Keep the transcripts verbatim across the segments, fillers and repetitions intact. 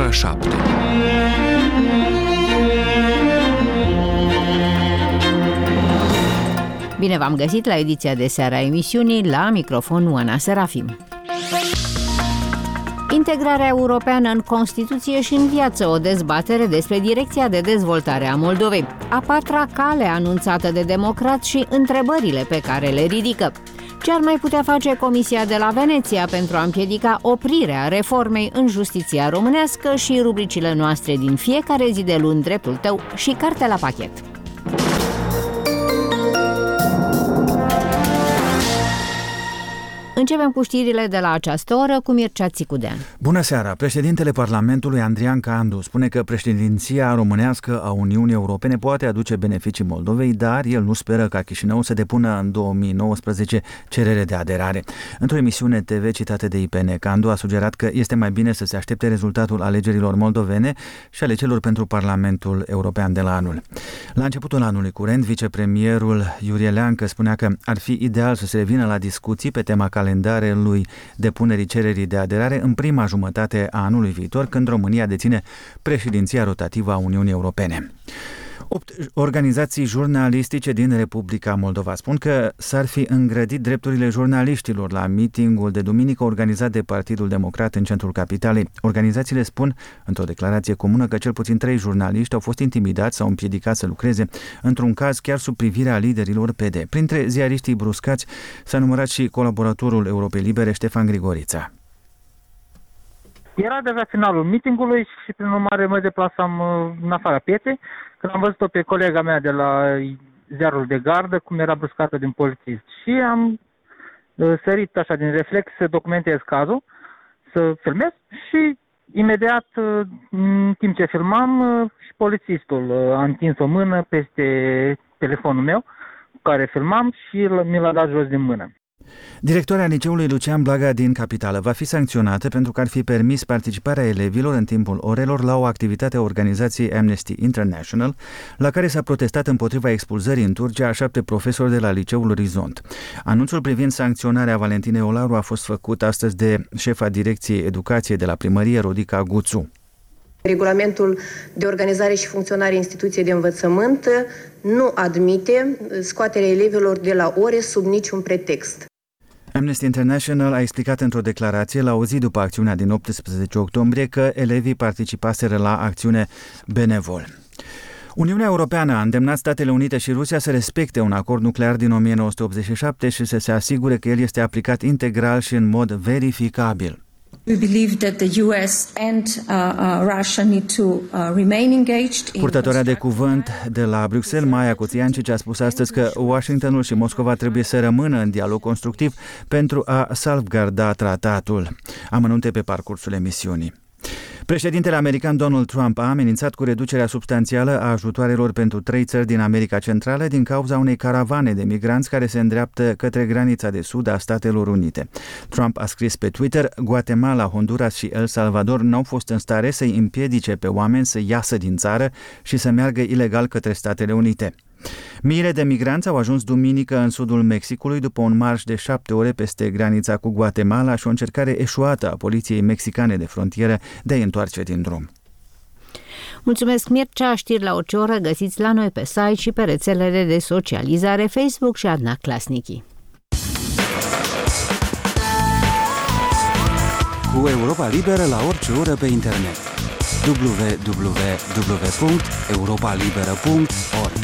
ora șapte. Bine v-am găsit la ediția de seară a emisiunii, la microfon Oana Serafim. Integrarea europeană în Constituție și în viață, o dezbatere despre direcția de dezvoltare a Moldovei. A patra cale anunțată de democrați și întrebările pe care le ridică. Ce ar mai putea face Comisia de la Veneția pentru a împiedica oprirea reformei în justiția românească și rubricile noastre din fiecare zi de luni, dreptul tău și carte la pachet. Începem cu știrile de la această oră cu Mircea Țicudean. Bună seara! Președintele Parlamentului, Andrian Candu, spune că președinția românească a Uniunii Europene poate aduce beneficii Moldovei, dar el nu speră ca Chișinău să depună în două mii nouăsprezece cerere de aderare. Într-o emisiune T V citată de I P N, Candu a sugerat că este mai bine să se aștepte rezultatul alegerilor moldovene și ale celor pentru Parlamentul European de la anul. La începutul anului curent, vicepremierul Iurie Leancă spunea că ar fi ideal să se revină la discuții pe tema calendarului depunerii cererii de aderare în prima jumătate a anului viitor, când România deține președinția rotativă a Uniunii Europene. Opt organizații jurnalistice din Republica Moldova spun că s-ar fi îngrădit drepturile jurnaliștilor la mitingul de duminică organizat de Partidul Democrat în centrul capitalei. Organizațiile spun într-o declarație comună că cel puțin trei jurnaliști au fost intimidați sau împiedicați să lucreze, într-un caz chiar sub privirea liderilor P D. Printre ziariștii bruscați s-a numărat și colaboratorul Europei Libere, Ștefan Grigorița. Era deja finalul mitingului și prin urmare mă deplasam în afara pieței, când am văzut-o pe colega mea de la ziarul de gardă, cum era bruscată din polițist. Și am sărit așa din reflex să documentez cazul, să filmez și imediat, în timp ce filmam, și polițistul a întins o mână peste telefonul meu cu care filmam și mi l-a dat jos din mână. Directoarea liceului Lucian Blaga din capitală va fi sancționată pentru că ar fi permis participarea elevilor în timpul orelor la o activitate a organizației Amnesty International, la care s-a protestat împotriva expulzării în Turcia a șapte profesori de la liceul Orizont. Anunțul privind sancționarea Valentinei Olaru a fost făcut astăzi de șefa Direcției Educație de la primărie, Rodica Guțu. Regulamentul de organizare și funcționare instituției de învățământ nu admite scoaterea elevilor de la ore sub niciun pretext. Amnesty International a explicat într-o declarație la o zi după acțiunea din optsprezece octombrie că elevii participaseră la acțiune Benevol. Uniunea Europeană a îndemnat Statele Unite și Rusia să respecte un acord nuclear din o mie nouă sute optzeci și șapte și să se asigure că el este aplicat integral și în mod verificabil. We believe that the U S and uh, uh, Russia need to uh, remain engaged in. Purtătoarea de cuvânt de la Bruxelles, Maia Cuțiancici, a spus astăzi că Washingtonul și Moscova trebuie să rămână în dialog constructiv pentru a salvgarda tratatul. Amănunte pe parcursul emisiunii. Președintele american Donald Trump a amenințat cu reducerea substanțială a ajutoarelor pentru trei țări din America Centrală din cauza unei caravane de migranți care se îndreaptă către granița de sud a Statelor Unite. Trump a scris pe Twitter: Guatemala, Honduras și El Salvador n-au fost în stare să-i împiedice pe oameni să iasă din țară și să meargă ilegal către Statele Unite. Miile de migranți au ajuns duminică în sudul Mexicului după un marș de șapte ore peste granița cu Guatemala și o încercare eșuată a poliției mexicane de frontieră de a-i întoarce din drum. Mulțumesc, Mircea. Știri la orice oră găsiți la noi pe site și pe rețelele de socializare Facebook și Adna Clasnichi. Cu Europa Liberă la orice oră pe internet. w w w punct europa liberă punct org.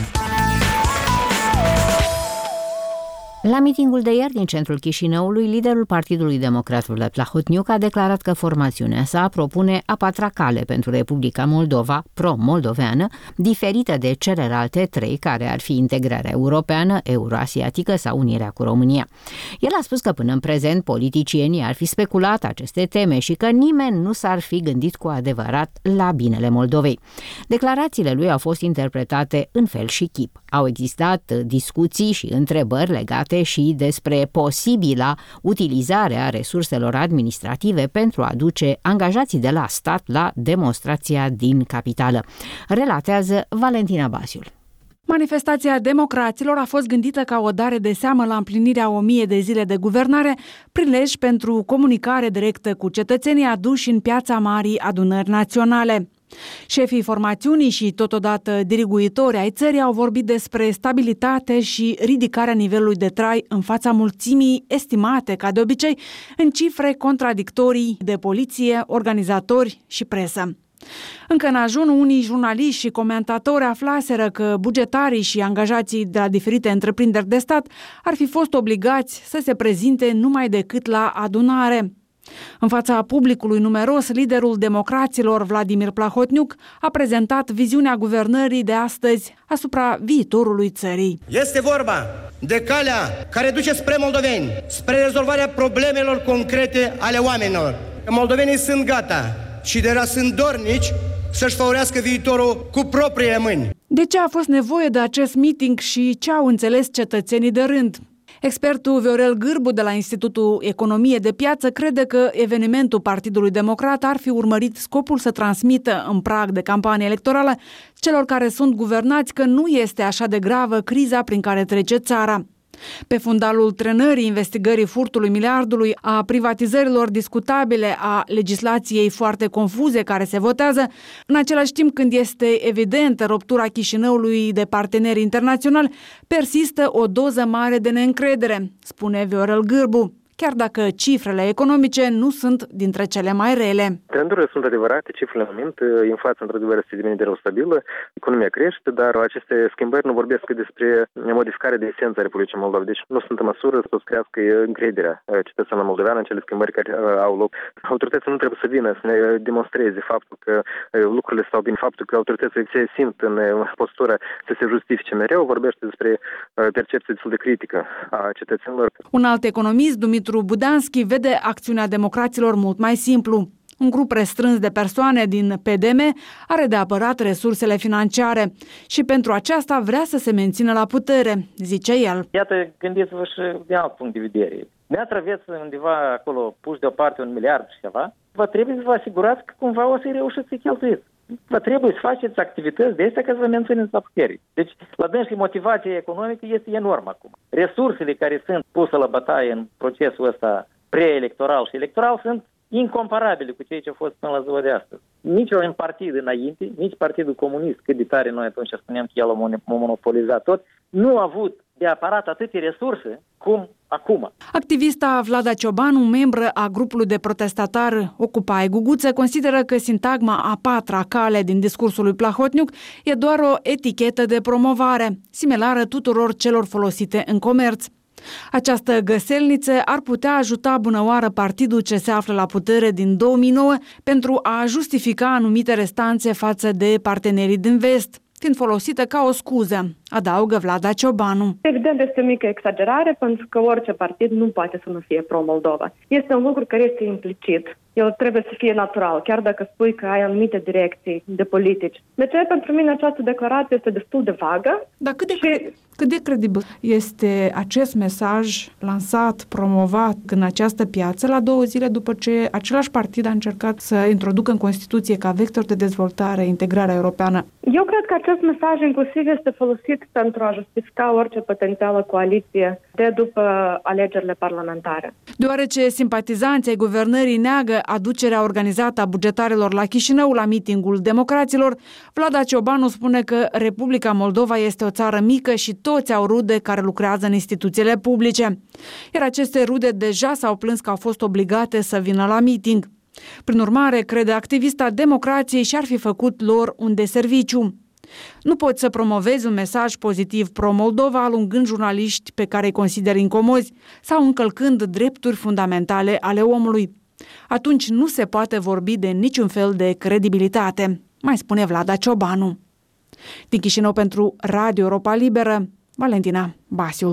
La mitingul de ieri din centrul Chișinăului, liderul Partidului Democrat Vlad Plahotniuc a declarat că formațiunea sa propune a patra cale pentru Republica Moldova, pro-moldoveană, diferită de celelalte trei care ar fi integrarea europeană, euroasiatică sau unirea cu România. El a spus că până în prezent politicienii ar fi speculat aceste teme și că nimeni nu s-ar fi gândit cu adevărat la binele Moldovei. Declarațiile lui au fost interpretate în fel și chip. Au existat discuții și întrebări legate și despre posibila utilizare a resurselor administrative pentru a aduce angajații de la stat la demonstrația din capitală. Relatează Valentina Basiul. Manifestația democraților a fost gândită ca o dare de seamă la împlinirea o mie de zile de guvernare, prilej pentru comunicare directă cu cetățenii aduși în piața Marii Adunări Naționale. Șefii formațiunii și totodată diriguitori ai țării au vorbit despre stabilitate și ridicarea nivelului de trai în fața mulțimii estimate, ca de obicei, în cifre contradictorii de poliție, organizatori și presă. Încă în ajun, unii jurnaliști și comentatori aflaseră că bugetarii și angajații de la diferite întreprinderi de stat ar fi fost obligați să se prezinte numai decât la adunare. În fața publicului numeros, liderul democraților Vladimir Plahotniuc a prezentat viziunea guvernării de astăzi asupra viitorului țării. Este vorba de calea care duce spre moldoveni, spre rezolvarea problemelor concrete ale oamenilor. Moldovenii sunt gata și de la sunt dornici să-și favorească viitorul cu propriile mâini. De ce a fost nevoie de acest meeting și ce au înțeles cetățenii de rând? Expertul Viorel Gârbu de la Institutul Economie de Piață crede că evenimentul Partidului Democrat ar fi urmărit scopul să transmită în prag de campanie electorală celor care sunt guvernați că nu este așa de gravă criza prin care trece țara. Pe fundalul trenării investigării furtului miliardului, a privatizărilor discutabile, a legislației foarte confuze care se votează, în același timp când este evidentă ruptura Chișinăului de parteneri internaționali, persistă o doză mare de neîncredere, spune Viorel Gârbu, chiar dacă cifrele economice nu sunt dintre cele mai rele. Trendurile sunt adevărate, cifrele în moment, inflația într-adevăr este devine de rău stabilă, economia crește, dar aceste schimbări nu vorbesc despre modificarea de esență a Republicii Moldova. Deci nu sunt în măsură să crească încrederea cetățenilor moldoveană în cele schimbări care au loc. Autoritățile nu trebuie să vină să ne demonstreze faptul că lucrurile stau bine, faptul că autoritățile se simt în postură să se justifice mereu, vorbește despre percepție destul de critică a cetățenilor. Un alt economist, Dumitru Budanski, vede acțiunea democraților mult mai simplu. Un grup restrâns de persoane din P D M are de apărat resursele financiare și pentru aceasta vrea să se mențină la putere, zice el. Iată, gândiți-vă și din alt punct de vedere. Dumneavoastră aveți undeva acolo puși deoparte un miliard și ceva, vă trebuie să vă asigurați că cumva o să-i reușiți să cheltuiți. Vă trebuie să faceți activități de astea ca să vă mențineți la putere. Deci, la dânsii, motivația economică este enormă acum. Resursele care sunt puse la bătaie în procesul ăsta preelectoral și electoral sunt incomparabile cu ceea ce a fost până la ziua de astăzi. Nici un partid înainte, nici Partidul Comunist, cât de tare noi atunci spuneam că el a monopolizat tot, nu a avut de aparat atâtea resurse cum acum. Activista Vlada Ciobanu, membră a grupului de protestatar Occupy Guguță, consideră că sintagma a patra cale din discursul lui Plahotniuc e doar o etichetă de promovare, similară tuturor celor folosite în comerț. Această găselniță ar putea ajuta bunăoară partidul ce se află la putere din două mii nouă pentru a justifica anumite restanțe față de partenerii din vest, fiind folosită ca o scuză, adaugă Vlada Ciobanu. Evident, este o mică exagerare, pentru că orice partid nu poate să nu fie pro-Moldova. Este un lucru care este implicit. El trebuie să fie natural, chiar dacă spui că ai anumite direcții de politici. De ce? Pentru mine această declarație este destul de vagă. Dar cât de, și... cât de credibil este acest mesaj lansat, promovat în această piață la două zile după ce același partid a încercat să introducă în Constituție ca vector de dezvoltare integrarea europeană? Eu cred că acest mesaj inclusiv este folosit pentru a justifica orice potențială coaliție de după alegerile parlamentare. Deoarece simpatizanții ai guvernării neagă aducerea organizată a bugetarilor la Chișinău la mitingul democraților, Vlada Ciobanu spune că Republica Moldova este o țară mică și toți au rude care lucrează în instituțiile publice. Iar aceste rude deja s-au plâns că au fost obligate să vină la miting. Prin urmare, crede activista democrației și-ar fi făcut lor un deserviciu. Nu poți să promovezi un mesaj pozitiv pro-Moldova alungând jurnaliști pe care îi consideri incomozi sau încălcând drepturi fundamentale ale omului. Atunci nu se poate vorbi de niciun fel de credibilitate, mai spune Vlada Ciobanu. Din Chișinău pentru Radio Europa Liberă, Valentina Basiul.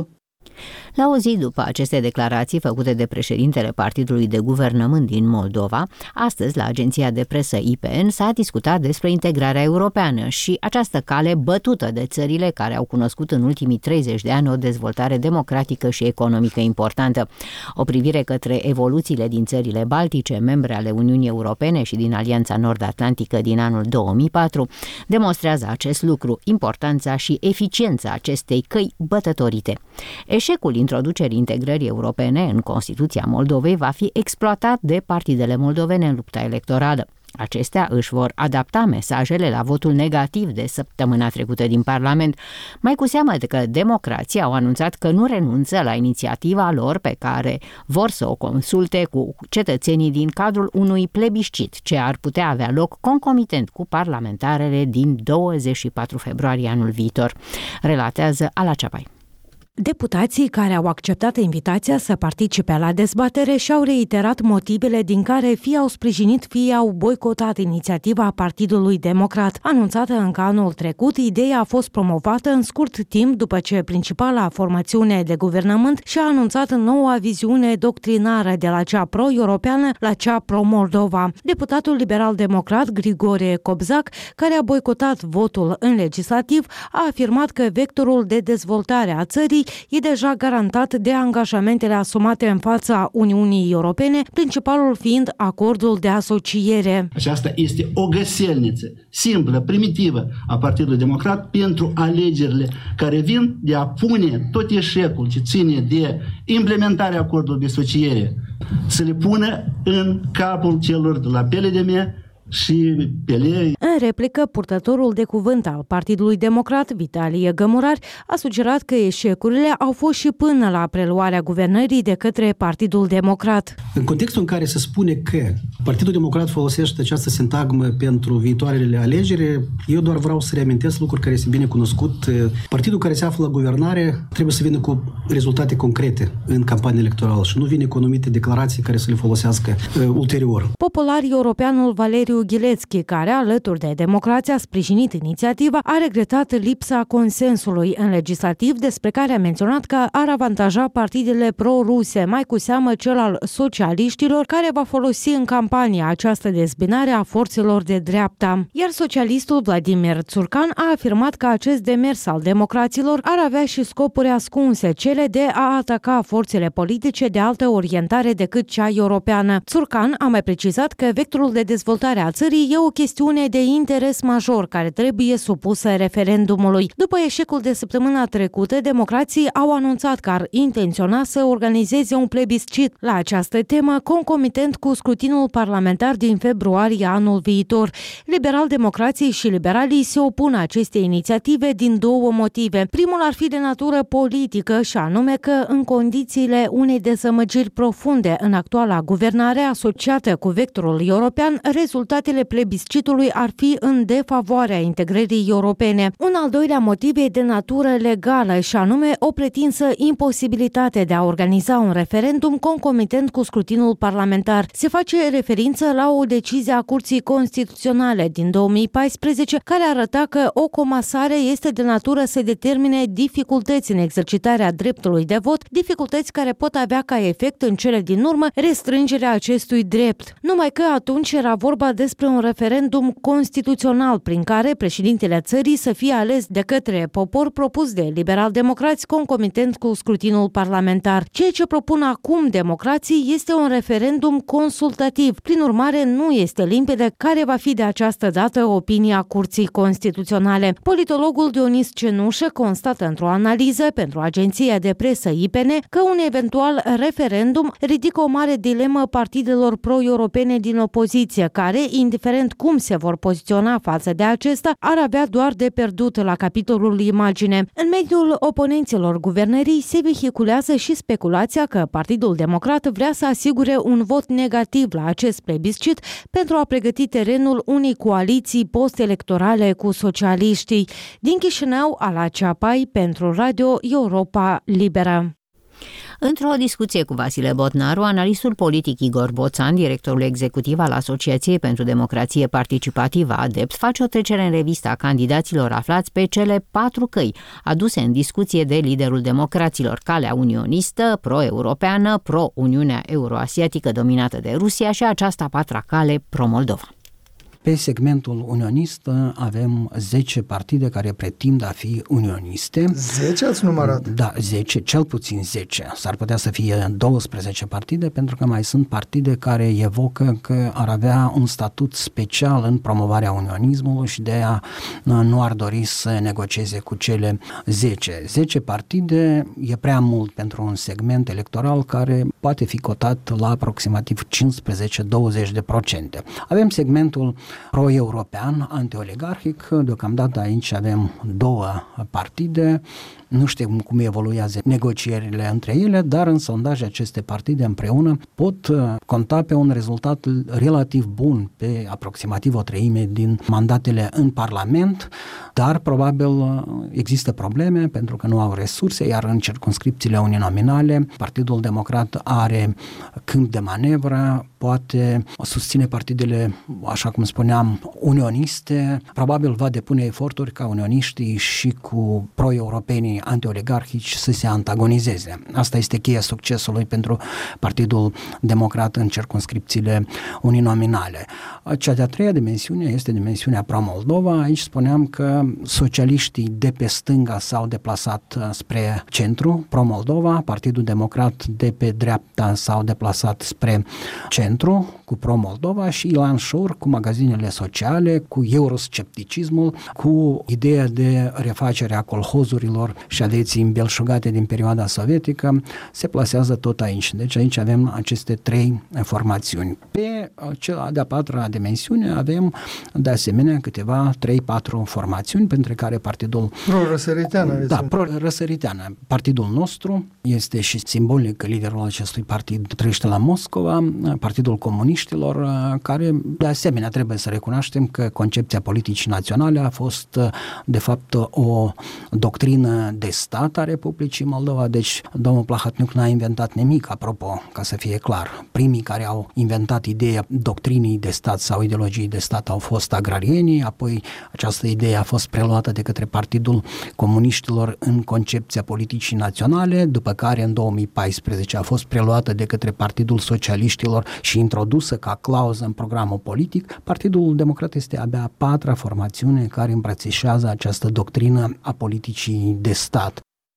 La o zi după aceste declarații făcute de președintele Partidului de Guvernământ din Moldova, astăzi la agenția de presă I P N s-a discutat despre integrarea europeană și această cale bătută de țările care au cunoscut în ultimii treizeci de ani o dezvoltare democratică și economică importantă. O privire către evoluțiile din țările baltice, membre ale Uniunii Europene și din Alianța Nord-Atlantică din anul două mii patru, demonstrează acest lucru, importanța și eficiența acestei căi bătătorite. Eșecul introducerii integrării europene în Constituția Moldovei va fi exploatat de partidele moldovene în lupta electorală. Acestea își vor adapta mesajele la votul negativ de săptămâna trecută din Parlament, mai cu seamă că democrații au anunțat că nu renunță la inițiativa lor pe care vor să o consulte cu cetățenii din cadrul unui plebiscit, ce ar putea avea loc concomitent cu parlamentarele din douăzeci și patru februarie anul viitor, relatează Ala Ceapai. Deputații care au acceptat invitația să participe la dezbatere și-au reiterat motivele din care fie au sprijinit, fie au boicotat inițiativa Partidului Democrat. Anunțată încă anul trecut, ideea a fost promovată în scurt timp după ce principala formațiune de guvernământ și-a anunțat noua viziune doctrinară de la cea pro-europeană la cea pro-Moldova. Deputatul liberal-democrat Grigore Cobzac, care a boicotat votul în legislativ, a afirmat că vectorul de dezvoltare a țării e deja garantat de angajamentele asumate în fața Uniunii Europene, principalul fiind acordul de asociere. Aceasta este o găselniță simplă, primitivă a Partidului Democrat pentru alegerile care vin de a pune tot eșecul ce ține de implementarea acordului de asociere, să le pună în capul celor de la P L D M și Pelei. În replică, purtătorul de cuvânt al Partidului Democrat, Vitalie Gămurari, a sugerat că eșecurile au fost și până la preluarea guvernării de către Partidul Democrat. În contextul în care se spune că Partidul Democrat folosește această sintagmă pentru viitoarele alegeri, eu doar vreau să reamintesc lucruri care sunt bine cunoscut. Partidul care se află la guvernare trebuie să vină cu rezultate concrete în campania electorală și nu vine cu anumite declarații care să le folosească uh, ulterior. Popular europeanul Valeriu Ghilețchi, care alături de Democrația a sprijinit inițiativa, a regretat lipsa consensului în legislativ, despre care a menționat că ar avantaja partidele pro-ruse, mai cu seamă cel al socialiștilor, care va folosi în campanie această dezbinare a forțelor de dreapta. Iar socialistul Vladimir Țurcan a afirmat că acest demers al democraților ar avea și scopuri ascunse, cele de a ataca forțele politice de altă orientare decât cea europeană. Țurcan a mai precizat că vectorul de dezvoltare a țării e o chestiune de interes major care trebuie supusă referendumului. După eșecul de săptămâna trecută, democrații au anunțat că ar intenționa să organizeze un plebiscit la această temă, concomitent cu scrutinul parlamentar din februarie anul viitor. Liberal-democrații și liberalii se opun acestei inițiative din două motive. Primul ar fi de natură politică și anume că în condițiile unei dezamăgiri profunde în actuala guvernare asociată cu vectorul european, rezultatele plebiscitului ar fi în defavoarea integrării europene. Un al doilea motiv e de natură legală și anume o pretinsă imposibilitate de a organiza un referendum concomitent cu scrutinul parlamentar. Se face referință la o decizie a Curții Constituționale din două mii paisprezece care arăta că o comasare este de natură să determine dificultăți în exercitarea dreptului de vot, dificultăți care pot avea ca efect în cele din urmă restrângerea acestui drept. Numai că atunci era vorba despre un referendum constituțional prin care președintele țării să fie ales de către popor propus de liberal-democrați concomitent cu scrutinul parlamentar. Ceea ce propun acum democrații este un referendum consultativ. Prin urmare, nu este limpede care va fi de această dată opinia Curții Constituționale. Politologul Dionis Cenușă constată într-o analiză pentru agenția de presă I P N că un eventual referendum ridică o mare dilemă partidelor pro-europene din opoziție, care, indiferent cum se vor poziționa față de acesta, ar avea doar de pierdut la capitolul imagine. În mediul oponenților guvernării se vehiculează și speculația că Partidul Democrat vrea să asigure un vot negativ la acest plebiscit pentru a pregăti terenul unei coaliții post-electorale cu socialiștii. Din Chișinău, Ala Ceapai, pentru Radio Europa Liberă. Într-o discuție cu Vasile Botnaru, analistul politic Igor Boțan, directorul executiv al Asociației pentru Democrație Participativă ADEPT, face o trecere în revistă a candidaților aflați pe cele patru căi aduse în discuție de liderul democraților: calea unionistă, pro-europeană, pro-Uniunea Euroasiatică dominată de Rusia și aceasta patra cale pro-Moldova. Pe segmentul unionist avem zece partide care pretind a fi unioniste. zece ați numărat? Da, zece, cel puțin zece. S-ar putea să fie douăsprezece partide, pentru că mai sunt partide care evocă că ar avea un statut special în promovarea unionismului și de aia nu ar dori să negocieze cu cele zece. zece partide e prea mult pentru un segment electoral care poate fi cotat la aproximativ cincisprezece douăzeci de procente. Avem segmentul pro-european, anti-oligarhic. Deocamdată aici avem două partide. Nu știm cum evoluează negocierile între ele, dar în sondaje aceste partide împreună pot conta pe un rezultat relativ bun pe aproximativ o treime din mandatele în Parlament, dar probabil există probleme pentru că nu au resurse, iar în circumscripțiile uninominale Partidul Democrat are câmp de manevră, poate susține partidele, așa cum spuneam, unioniste, probabil va depune eforturi ca unioniștii și cu pro-europenii anti-oligarhici să se antagonizeze. Asta este cheia succesului pentru Partidul Democrat în circumscripțiile uninominale. Cea de-a treia dimensiune este dimensiunea pro-Moldova. Aici spuneam că socialiștii de pe stânga s-au deplasat spre centru, pro-Moldova, Partidul Democrat de pe dreapta s-au deplasat spre centru, cu pro-Moldova, și Ilan Șor cu magazinele sociale, cu euroscepticismul, cu ideea de refacere a colhozurilor și aveții îmbelșugate din perioada sovietică, se plasează tot aici. Deci aici avem aceste trei formațiuni. Pe cea de-a patra dimensiune avem de asemenea câteva trei patru formațiuni, pentru care partidul pro-răsăriteană. Da, pro-răsăriteană. Partidul nostru este și simbolic că liderul acestui partid trăiește la Moscova, Partidul Comuniștilor, care de asemenea trebuie să recunoaștem că concepția politicii naționale a fost de fapt o doctrină de stat a Republicii Moldova, deci domnul Plahotniuc n-a inventat nimic, apropo, ca să fie clar. Primii care au inventat ideea doctrinii de stat sau ideologiei de stat au fost agrarienii, apoi această idee a fost preluată de către Partidul Comuniștilor în concepția politicii naționale, după care în două mii paisprezece a fost preluată de către Partidul Socialiștilor și introdusă ca clauză în programul politic. Partidul Democrat este abia a patra formațiune care îmbrățișează această doctrină a politicii de stat.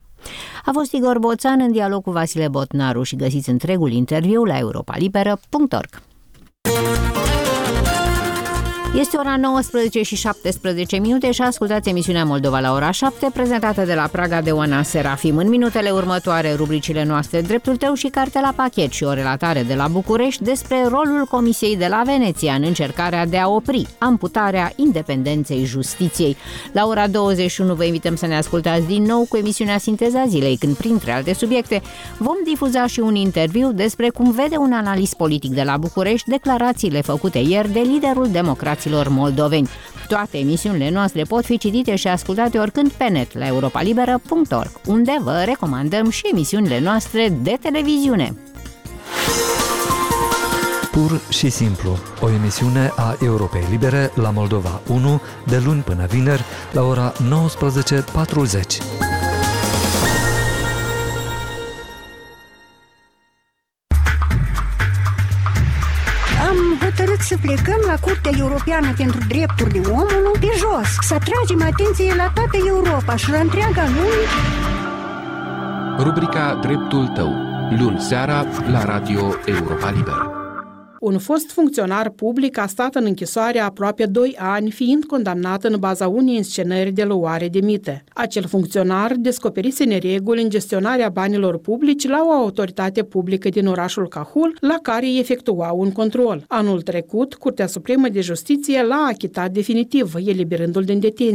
A fost Igor Boțan în dialog cu Vasile Botnaru și găsiți întregul interviu la europa liberă punct org. Este ora nouăsprezece și șaptesprezece minute și ascultați emisiunea Moldova la ora șapte, prezentată de la Praga de Oana Serafim. În minutele următoare, rubricile noastre Dreptul tău și Carte la pachet și o relatare de la București despre rolul Comisiei de la Veneția în încercarea de a opri amputarea independenței justiției. La ora douăzeci și unu vă invităm să ne ascultați din nou cu emisiunea Sinteza Zilei, când, printre alte subiecte, vom difuza și un interviu despre cum vede un analist politic de la București declarațiile făcute ieri de liderul democraților moldoveni. Toate emisiunile noastre pot fi citite și ascultate oricând pe net la europa liberă punct org, unde vă recomandăm și emisiunile noastre de televiziune. Pur și simplu, o emisiune a Europei Libere la Moldova unu, de luni până vineri, la ora nouăsprezece patruzeci. Hotărât să plecăm la Curtea Europeană pentru Drepturile Omului pe jos, să atragem atenție la toată Europa și la întreaga lume. Rubrica Dreptul tău, luni seara la Radio Europa Liberă. Un fost funcționar public a stat în închisoare aproape doi ani, fiind condamnat în baza unei înscenări de luare de mită. Acel funcționar descoperise nereguli în gestionarea banilor publici la o autoritate publică din orașul Cahul, la care efectua un control. Anul trecut, Curtea Supremă de Justiție l-a achitat definitiv, eliberându-l din detenție.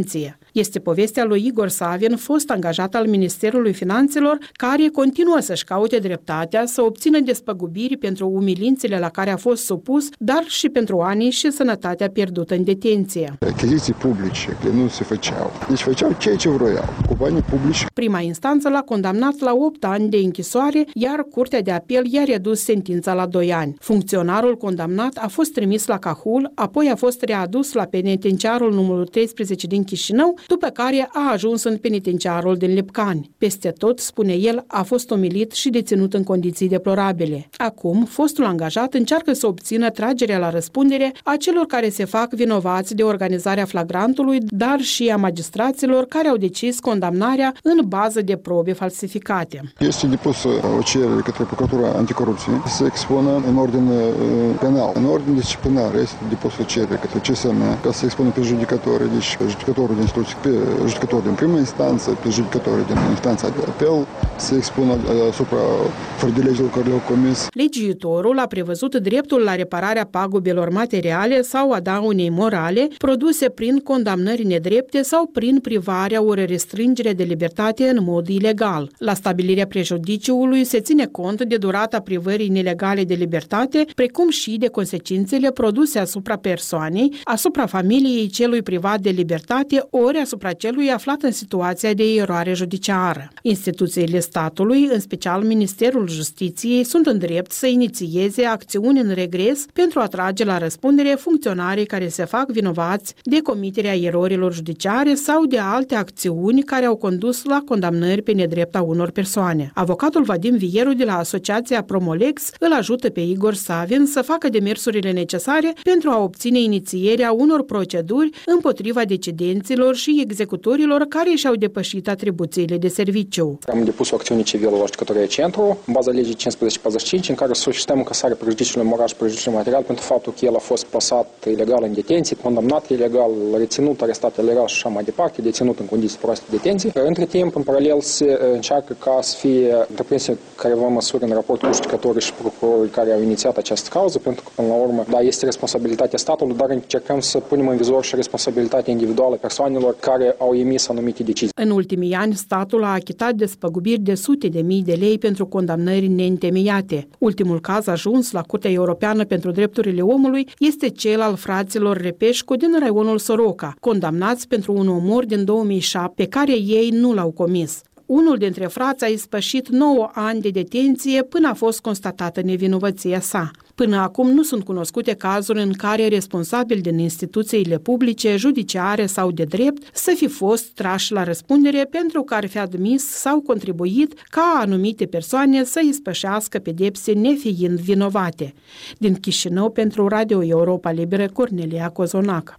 Este povestea lui Igor Savin, fost angajat al Ministerului Finanțelor, care continuă să-și caute dreptatea, să obțină despăgubiri pentru umilințele la care a fost supus, dar și pentru anii și sănătatea pierdută în detenție. Achiziții publice nu se făceau. Deci făceau ceea ce vroiau, cu banii publici. Prima instanță l-a condamnat la opt ani de închisoare, iar Curtea de Apel i-a redus sentința la doi ani. Funcționarul condamnat a fost trimis la Cahul, apoi a fost readus la penitenciarul numărul treisprezece din Chișinău, după care a ajuns în penitenciarul din Lipcani. Peste tot, spune el, a fost umilit și deținut în condiții deplorabile. Acum, fostul angajat încearcă să obțină tragerea la răspundere a celor care se fac vinovați de organizarea flagrantului, dar și a magistraților care au decis condamnarea în bază de probe falsificate. Este depusă o cerere către Procuratura Anticorupție să se expună în ordine penal. În ordine disciplinar este depusă o cerere către C S M ca să se expună pe judecători, deci pe judecătorul din instituție, pe judecătorul din primă instanță, pe judecătorul din instanța de apel, se expună asupra fără de legilor care le-au comis. Legiuitorul a prevăzut dreptul la repararea pagubelor materiale sau a daunei morale produse prin condamnări nedrepte sau prin privarea ori restrângerea de libertate în mod ilegal. La stabilirea prejudiciului se ține cont de durata privării nelegale de libertate, precum și de consecințele produse asupra persoanei, asupra familiei celui privat de libertate, ori asupra celui aflat în situația de eroare judiciară. Instituțiile statului, în special Ministerul Justiției, sunt în drept să inițieze acțiuni în regres pentru a trage la răspundere funcționarii care se fac vinovați de comiterea erorilor judiciare sau de alte acțiuni care au condus la condamnări pe nedrept a unor persoane. Avocatul Vadim Vieru de la Asociația Promolex îl ajută pe Igor Savin să facă demersurile necesare pentru a obține inițierea unor proceduri împotriva decidenților și executorilor care și-au depășit atribuțiile de serviciu. Am depus o acțiune civilă la Judecătoria Centru, în baza legii cincisprezece patruzeci și cinci, în care solicităm încasarea prejudiciului moral și prejudiciului material pentru faptul că el a fost plasat ilegal în detenție, condamnat ilegal, reținut, arestat ilegal și așa mai departe, deținut în condiții proaste de detenție. Între timp, în paralel, se încearcă ca să fie întreprinse careva măsuri în raport cu judecătorii și procurorii care au inițiat această cauză, pentru că, până la urmă, da, este responsabilitatea statului, dar încercăm să punem în vizor și responsabilitatea individuală persoanelor care au emis anumite decizii. În ultimii ani, statul a achitat despăgubiri de sute de mii de lei pentru condamnări neîntemeiate. Ultimul caz ajuns la Curtea Europeană pentru Drepturile Omului este cel al fraților Repeșcu din raionul Soroca, condamnați pentru un omor din două mii șapte pe care ei nu l-au comis. Unul dintre frați a ispășit nouă ani de detenție până a fost constatată nevinovăția sa. Până acum nu sunt cunoscute cazuri în care responsabili din instituțiile publice, judiciare sau de drept să fi fost trași la răspundere pentru că ar fi admis sau contribuit ca anumite persoane să ispășească pedepse nefiind vinovate. Din Chișinău, pentru Radio Europa Liberă, Cornelia Cozonac.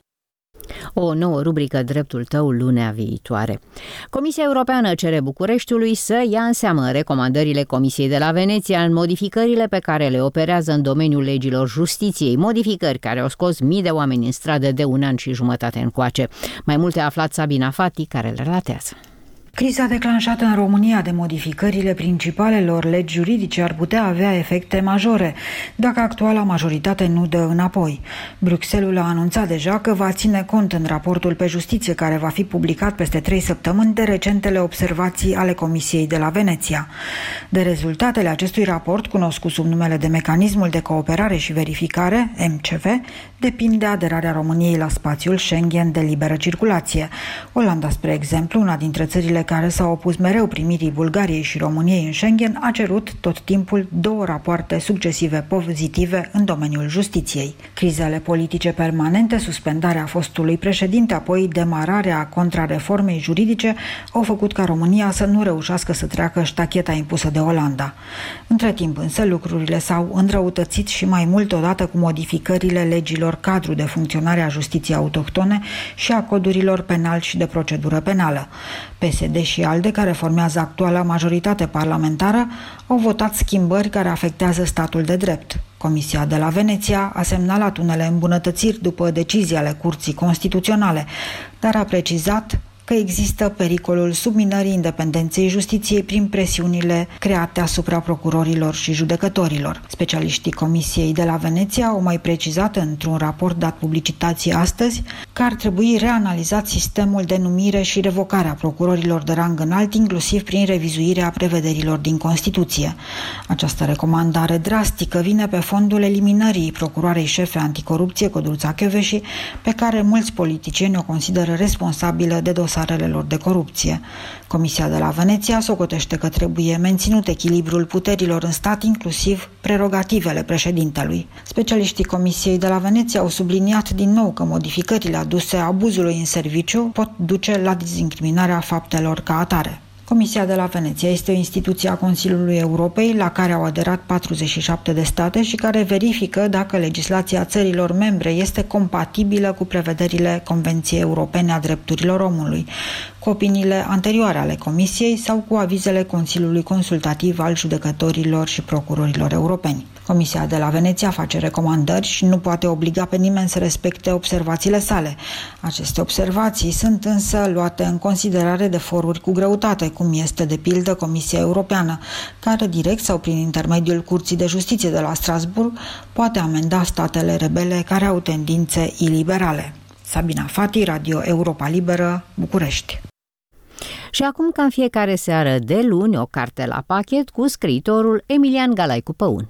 O nouă rubrică Dreptul tău lunea viitoare. Comisia Europeană cere Bucureștiului să ia în seamă recomandările Comisiei de la Veneția în modificările pe care le operează în domeniul legilor justiției, modificări care au scos mii de oameni în stradă de un an și jumătate încoace. Mai multe a aflat Sabina Fati, care le relatează. Criza declanșată în România de modificările principalelor legi juridice ar putea avea efecte majore dacă actuala majoritate nu dă înapoi. Bruxelles a anunțat deja că va ține cont în raportul pe justiție care va fi publicat peste trei săptămâni de recentele observații ale Comisiei de la Veneția. De rezultatele acestui raport, cunoscut sub numele de Mecanismul de Cooperare și Verificare, M C V, depinde aderarea României la spațiul Schengen de liberă circulație. Olanda, spre exemplu, una dintre țările care s-au opus mereu primirii Bulgariei și României în Schengen, a cerut tot timpul două rapoarte succesive pozitive în domeniul justiției. Crizele politice permanente, suspendarea fostului președinte, apoi demararea contrareformei juridice au făcut ca România să nu reușească să treacă ștacheta impusă de Olanda. Între timp însă lucrurile s-au înrăutățit și mai mult odată cu modificările legilor cadru de funcționare a justiției autohtone și a codurilor penal și de procedură penală. P S D și ALDE, care formează actuala majoritate parlamentară, au votat schimbări care afectează statul de drept. Comisia de la Veneția a semnalat unele îmbunătățiri după decizii ale Curții Constituționale, dar a precizat că există pericolul subminării independenței justiției prin presiunile create asupra procurorilor și judecătorilor. Specialiștii Comisiei de la Veneția au mai precizat într-un raport dat publicității astăzi că ar trebui reanalizat sistemul de numire și revocare a procurorilor de rang înalt, inclusiv prin revizuirea prevederilor din Constituție. Această recomandare drastică vine pe fondul eliminării procuroarei șefe anticorupție, Codruța Kövesi, pe care mulți politicieni o consideră responsabilă de dosarele lor de corupție. Comisia de la Veneția socotește că trebuie menținut echilibrul puterilor în stat, inclusiv prerogativele președintelui. Specialiștii Comisiei de la Veneția au subliniat din nou că modificările aduse abuzului în serviciu pot duce la dezincriminarea faptelor ca atare. Comisia de la Veneția este o instituție a Consiliului Europei la care au aderat patruzeci și șapte de state și care verifică dacă legislația țărilor membre este compatibilă cu prevederile Convenției Europene a Drepturilor Omului, cu opiniile anterioare ale Comisiei sau cu avizele Consiliului Consultativ al judecătorilor și procurorilor europeni. Comisia de la Veneția face recomandări și nu poate obliga pe nimeni să respecte observațiile sale. Aceste observații sunt însă luate în considerare de foruri cu greutate, cum este de pildă Comisia Europeană, care direct sau prin intermediul Curții de Justiție de la Strasbourg poate amenda statele rebele care au tendințe iliberale. Sabina Fati, Radio Europa Liberă, București. Și acum, ca în fiecare seară de luni, o carte la pachet cu scriitorul Emilian Galaicu Păun.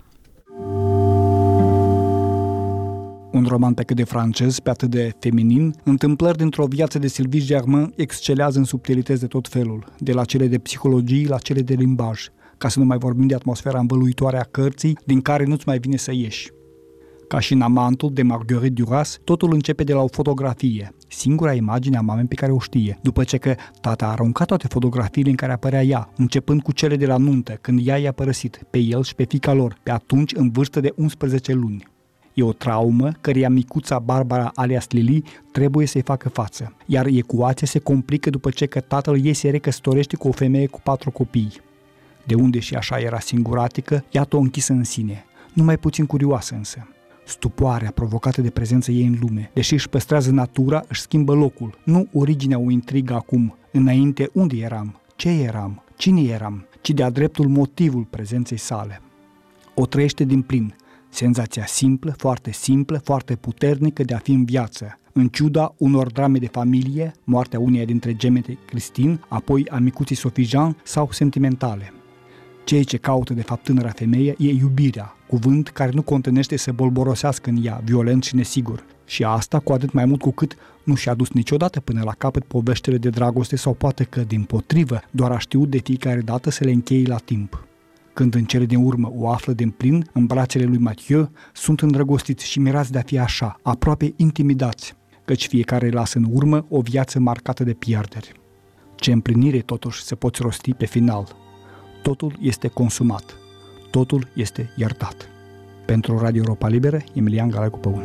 Un roman pe cât de francez, pe atât de feminin, întâmplări dintr-o viață de Sylvie Germain excelează în subtilități de tot felul, de la cele de psihologie la cele de limbaj, ca să nu mai vorbim de atmosfera învăluitoare a cărții, din care nu-ți mai vine să ieși. Ca și în Amantul de Marguerite Duras, totul începe de la o fotografie, singura imagine a mamei pe care o știe, după ce că tata a aruncat toate fotografiile în care apărea ea, începând cu cele de la nuntă, când ea i-a părăsit, pe el și pe fiica lor, pe atunci în vârstă de unsprezece luni. E o traumă căreia micuța Barbara alias Lily trebuie să-i facă față, iar ecuația se complică după ce că tatăl ei se recăsătorește cu o femeie cu patru copii. De unde și așa era singuratică, iată-o închisă în sine, numai puțin curioasă însă. Stupoarea provocată de prezența ei în lume, deși își păstrează natura, își schimbă locul. Nu originea o intrigă acum, înainte unde eram, ce eram, cine eram, ci de-a dreptul motivul prezenței sale. O trăiește din plin, senzația simplă, foarte simplă, foarte puternică de a fi în viață, în ciuda unor drame de familie, moartea uneia dintre gemete Christine, apoi a micuții Sophie Jean sau sentimentale. Ceea ce caută de fapt tânăra femeie e iubirea, cuvânt care nu contenește să bolborosească în ea, violent și nesigur. Și asta cu atât mai mult cu cât nu și-a dus niciodată până la capăt poveștile de dragoste sau poate că, dimpotrivă, doar a știut de fiecare dată să le încheie la timp. Când în cele din urmă o află din plin în brațele lui Mathieu, sunt îndrăgostiți și mirați de a fi așa, aproape intimidați, căci fiecare lasă în urmă o viață marcată de pierderi. Ce împlinire totuși se poți rosti pe final. Totul este consumat. Totul este iertat. Pentru Radio Europa Liberă, Emilian Galaicu Păun.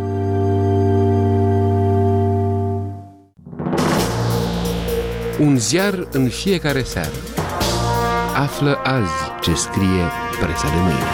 Un ziar în fiecare seară. Află azi ce scrie presa de mâine.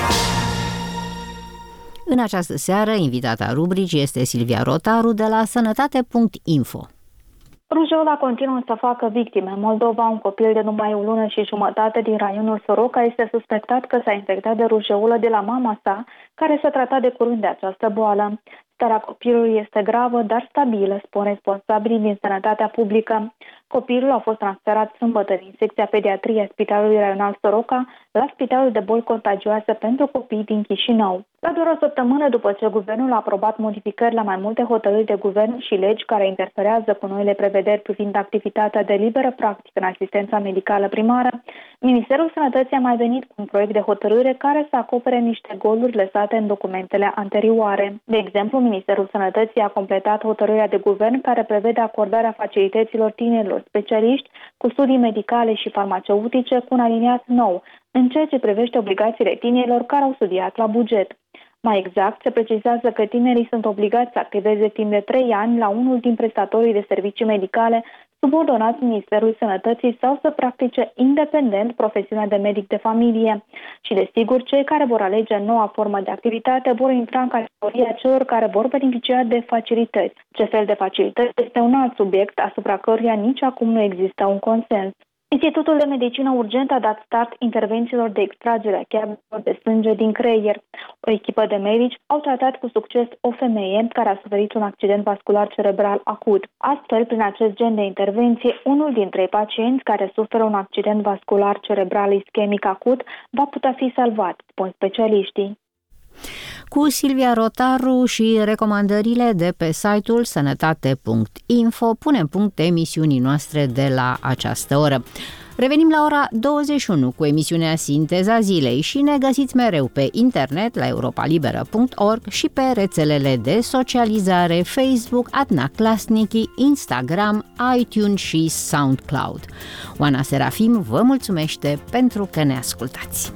În această seară, invitata rubricii este Silvia Rotaru de la sănătate punct info. Rujeola continuă să facă victime. În Moldova, un copil de numai o lună și jumătate din raionul Soroca este suspectat că s-a infectat de rujeolă de la mama sa, care s-a tratat de curând de această boală. Starea copilului este gravă, dar stabilă, spun responsabilii din sănătatea publică. Copilul a fost transferat sâmbătă din secția pediatrie a Spitalului Raional Soroca la Spitalul de Boli Contagioase pentru copii din Chișinău. La doar o săptămână după ce guvernul a aprobat modificări la mai multe hotărâri de guvern și legi care interferează cu noile prevederi privind activitatea de liberă practică în asistența medicală primară, Ministerul Sănătății a mai venit cu un proiect de hotărâre care să acopere niște goluri lăsate în documentele anterioare. De exemplu, Ministerul Sănătății a completat hotărârea de guvern care prevede acordarea facilităților tinerilor specialiști cu studii medicale și farmaceutice cu un aliniat nou, în ceea ce privește obligațiile tinerilor care au studiat la buget. Mai exact, se precizează că tinerii sunt obligați să activeze timp de trei ani la unul din prestatorii de servicii medicale subordonați Ministerului Sănătății sau să practice independent profesiunea de medic de familie. Și desigur, cei care vor alege noua formă de activitate vor intra în categoria celor care vor beneficia de facilități. Ce fel de facilități este un alt subiect asupra căruia nici acum nu există un consens. Institutul de Medicină Urgentă a dat start intervențiilor de extragere a cheagurilor de sânge din creier. O echipă de medici au tratat cu succes o femeie care a suferit un accident vascular cerebral acut. Astfel, prin acest gen de intervenție, unul din trei pacienți care suferă un accident vascular cerebral ischemic acut va putea fi salvat, spun specialiștii. Cu Silvia Rotaru și recomandările de pe site-ul sănătate punct info punem punct emisiunii noastre de la această oră. Revenim la ora douăzeci și unu cu emisiunea Sinteza Zilei și ne găsiți mereu pe internet la europa liberă punct org și pe rețelele de socializare Facebook, Adna Klasniki, Instagram, iTunes și SoundCloud. Oana Serafim vă mulțumește pentru că ne ascultați.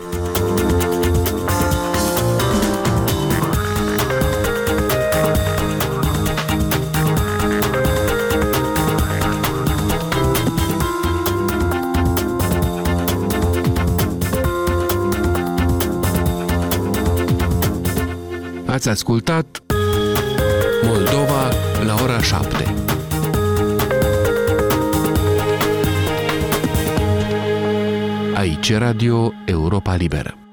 Ați ascultat Moldova la ora șapte. Aici Radio Europa Liberă.